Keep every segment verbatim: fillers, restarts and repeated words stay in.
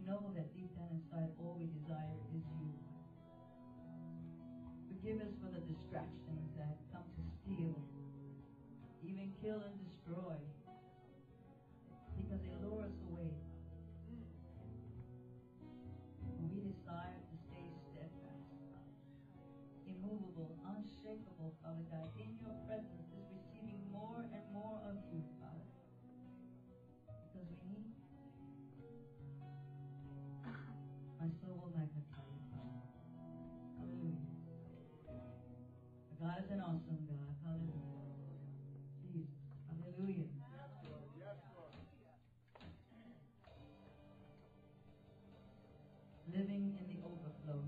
know that deep down inside all we desire is you. Forgive us for the distractions that come to steal, even kill and destroy, because they lure us away. We desire to stay steadfast, immovable, unshakable, Father God, in your presence, is receiving more and more of you, Father, because we need you. My soul will magnify you, Father. Hallelujah. God is an awesome God. Hallelujah. Jesus. Hallelujah. Yes, Lord. Yes, Lord. Living in the overflow.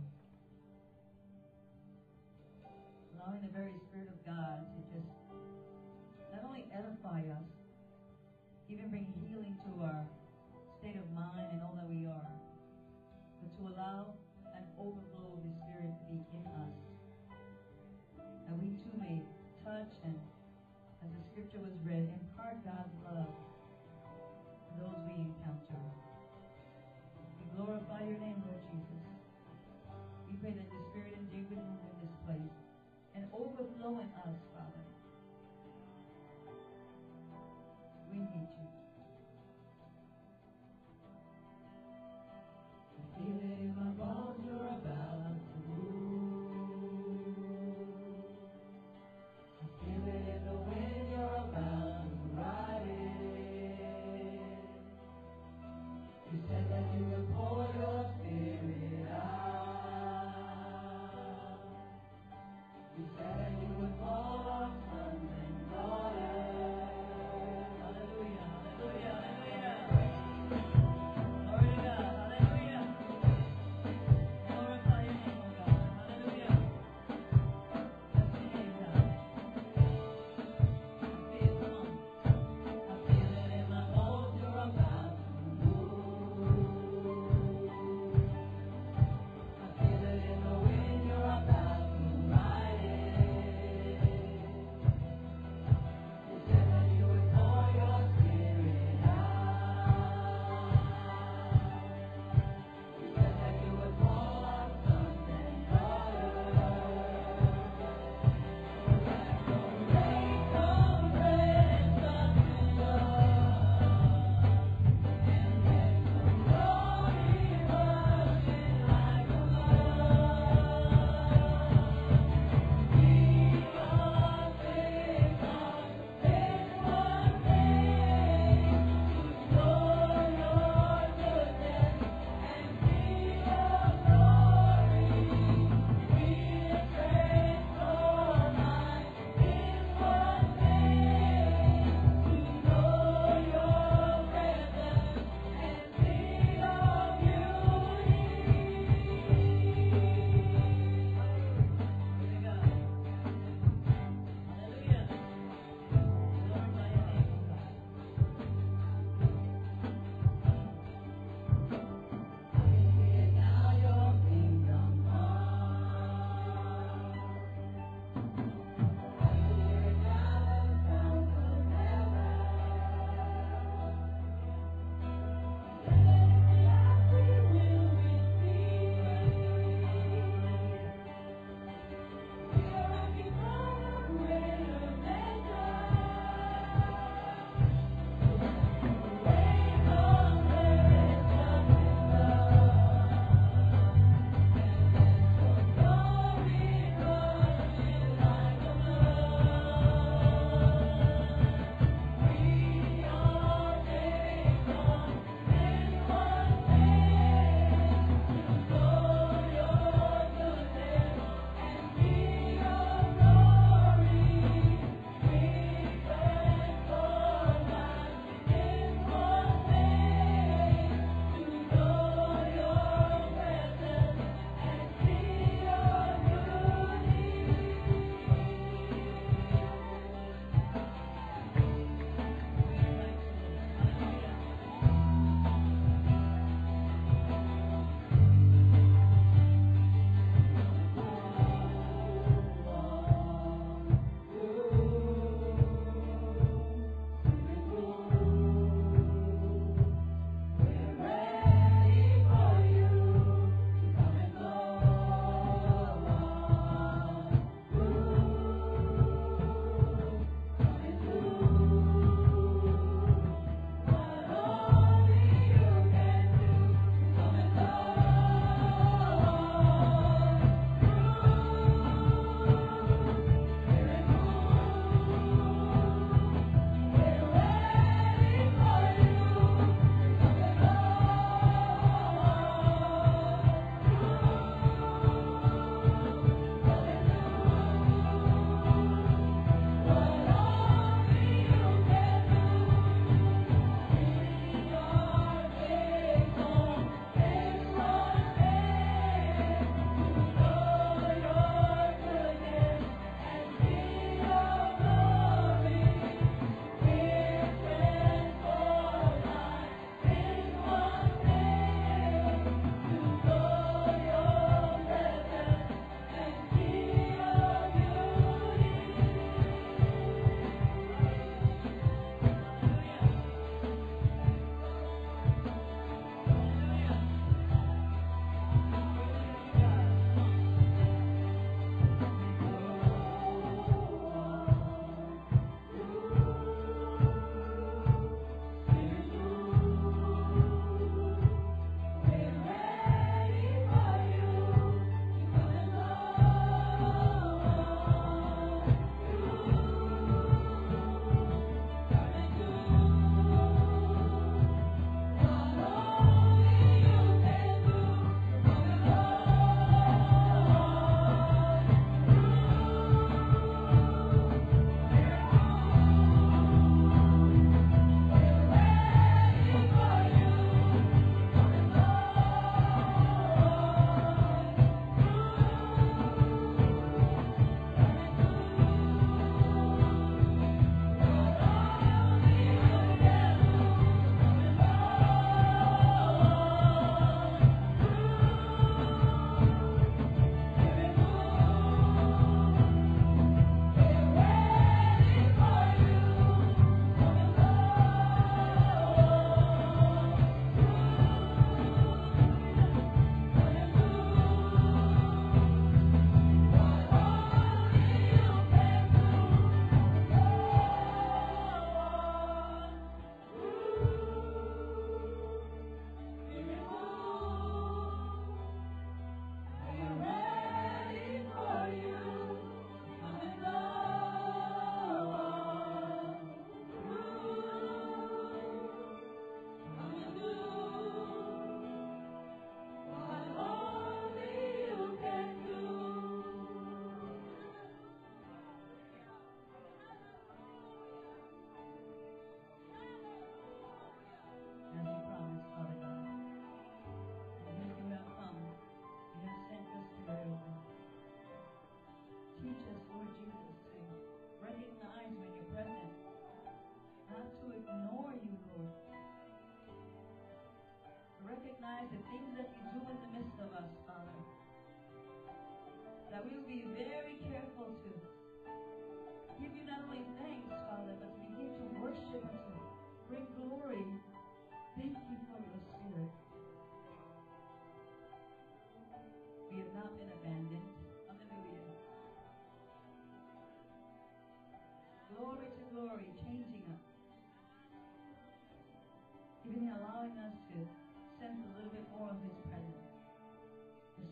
Allowing the very Spirit of God to just not only edify us, even bring healing to our state of mind and all that we are, but to allow an overflow of His Spirit to be in us, that we too may touch and, as the scripture was read, impart God's love to those we encounter. We glorify your name, Lord Jesus. We pray that the Spirit indeed would move in this place and overflow in us, Father. We need you. I feel it in my bones, you're about to move. I feel it in the wind, you're about to ride it. You said that you would pour your Spirit out. You said that you would pour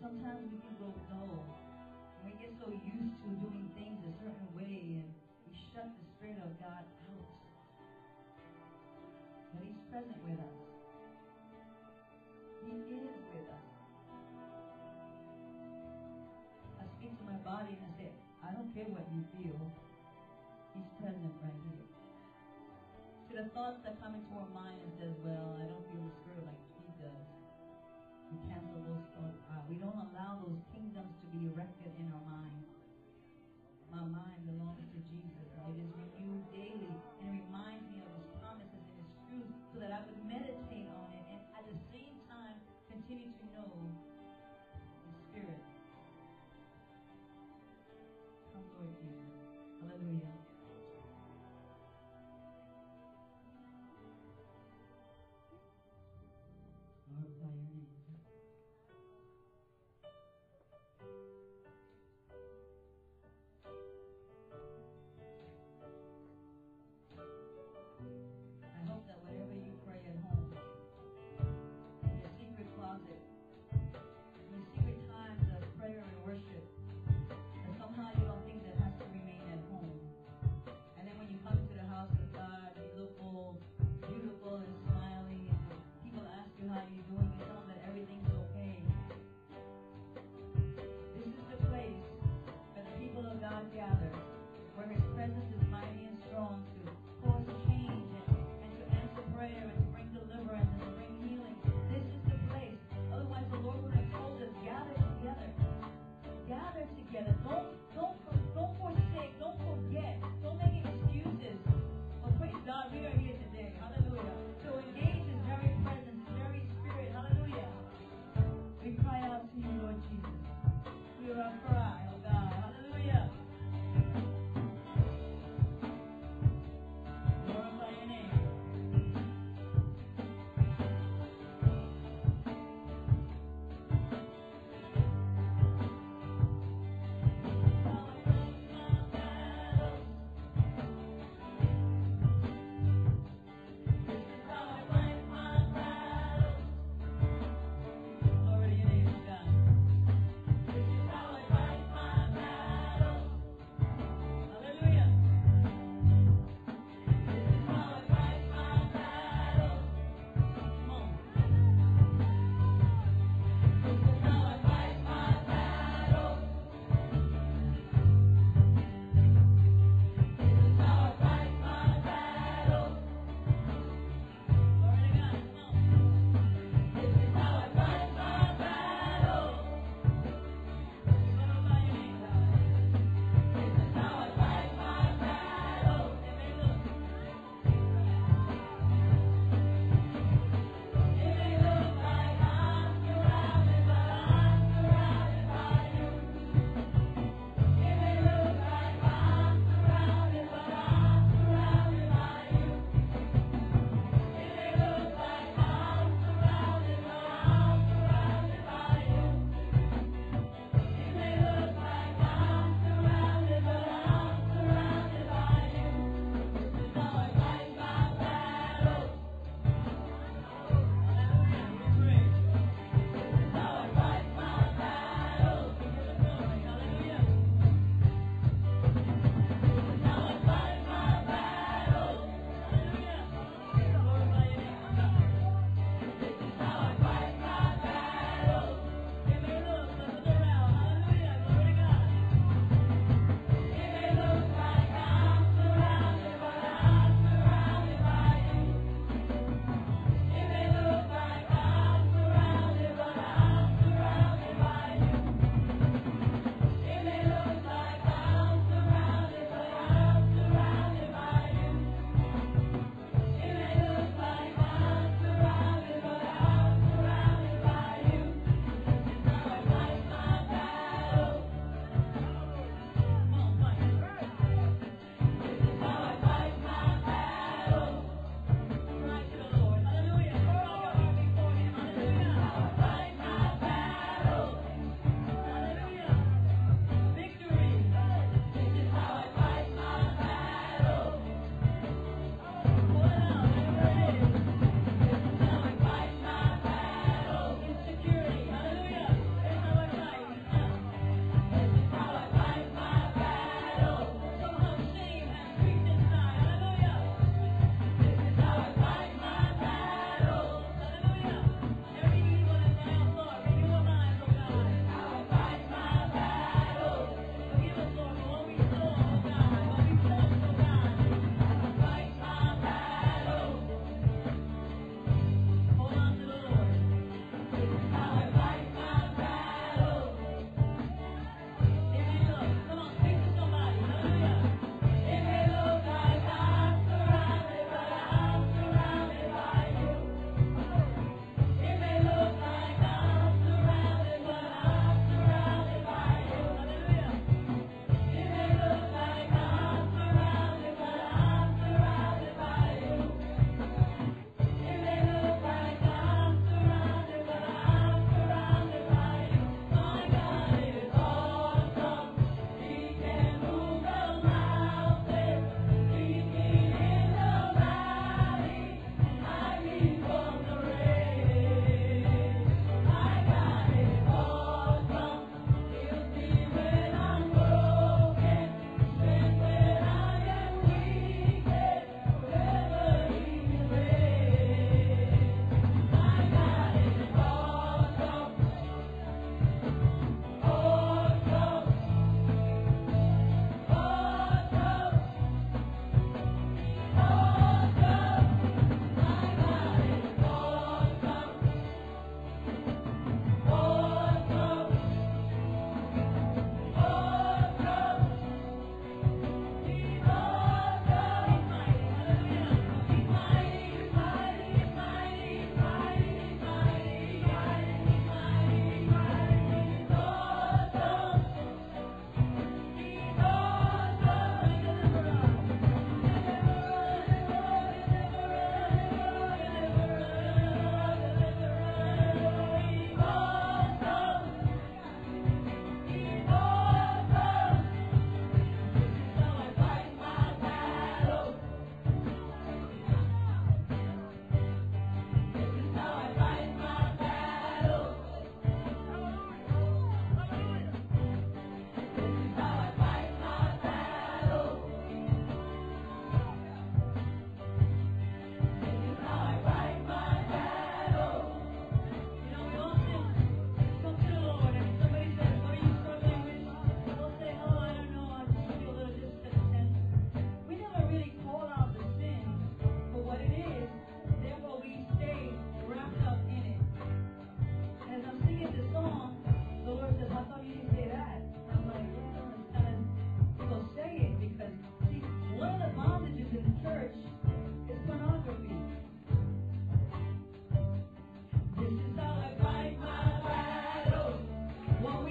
sometimes we can grow dull. And we get so used to doing things a certain way, and we shut the Spirit of God out. But He's present with us. He is with us. I speak to my body and I say, I don't care what you feel. He's present right here. To the thoughts that come into our mind and says, well, I don't feel the Spirit like He does. We cancel those thoughts out. We don't allow those kingdoms to be erected in our mind. My mind belongs to Jesus, and it is renewed daily, and it reminds me of His promises and His truth, so that I would meditate on it, and at the same time continue to know His Spirit. Come, Lord Jesus. Hallelujah.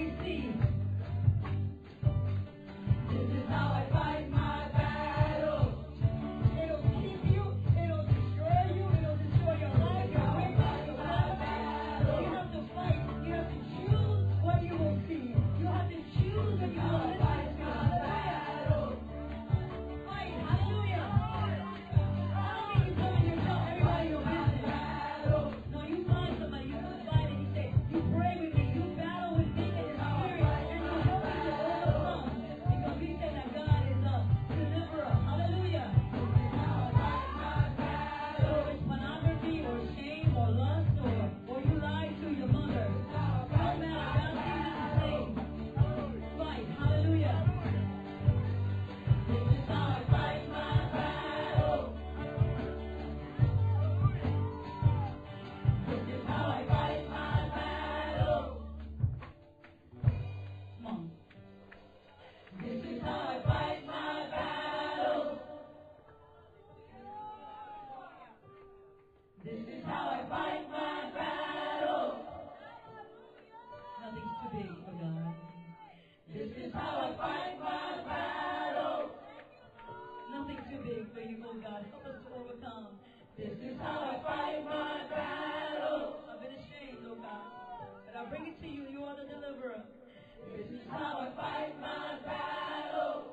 receive. This is how I fight my battle. It'll keep you, it'll destroy you, it'll destroy your life, your breakthrough, your battle. You have to fight. You have to choose what you will see. You have to choose if you will listen to. Hallelujah. Fight. Hallelujah. I don't mean you come and you tell everybody your business. No, you find somebody, you confide and you say, you pray with me, you battle with me in the spirit, and you help me to overcome. Because we said that God is a deliverer. Hallelujah. So it's pornography or shame or lust or, or you lied to your mother. No matter, God sees the same. Fight. Hallelujah. This is how I fight my battle. This is how I fight my battle. Come on. This is how I fight my battle. This is how I fight my battle. Nothing's too big for God. This is how I fight my battle. Nothing's too big for you, oh God. Help us to overcome. This is how I fight my battle. I've been ashamed, oh God. But I bring it to you. You are the deliverer. This is how I fight my battle.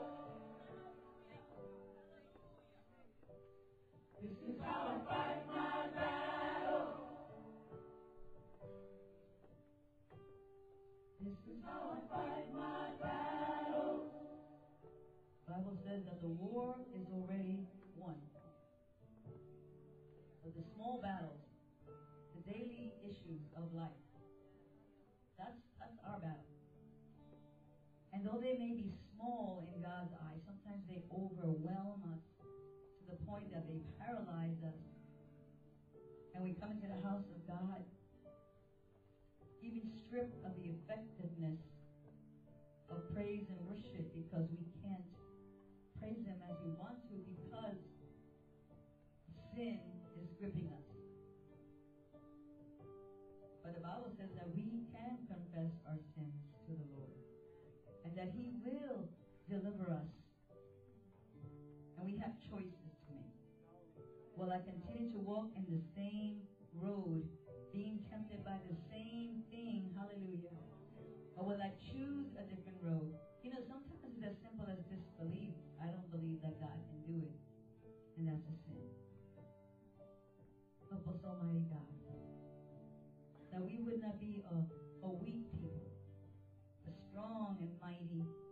This is how I fight my battle. This is how I fight my battle. The Bible says that the war is already won. But the small battles, the daily issues of life, that's that's our battle. And though they may be small in God's eyes, sometimes they overwhelm us to the point that they paralyze us. And we come into the house of God even stripped of the effectiveness of praise and worship because we can't praise Him as we want to because sin is gripping us. But the Bible says that we can confess our sins to the Lord and that He will deliver us. And we have choices to make. Will I continue to walk in the same road, being tempted by the same thing? Hallelujah. Or will I choose a different road? You know, sometimes it's as simple as disbelief. I don't believe that God can do it. And that's a sin. Help us, Almighty God, that we would not be a, a weak people, a strong and mighty